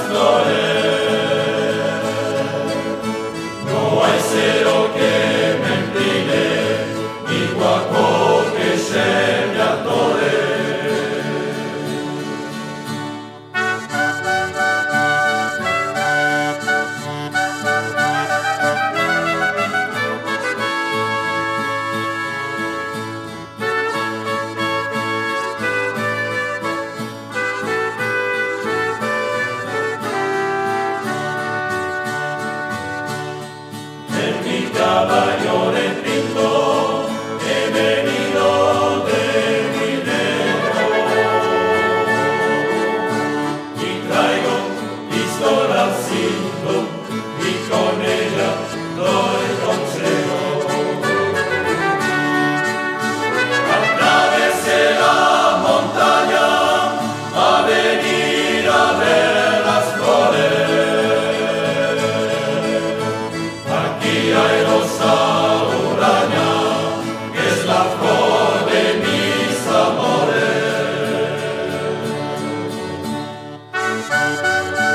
No hay cero que me empine, ni guapo que se me atore. En mi caballo de pinto he venido de muy lejos y traigo pistola al cinto y con ella doy consejo. Atravesé la montaña a venir a ver las flores. Aquí hay rosa uraña, que es la flor de mis amores.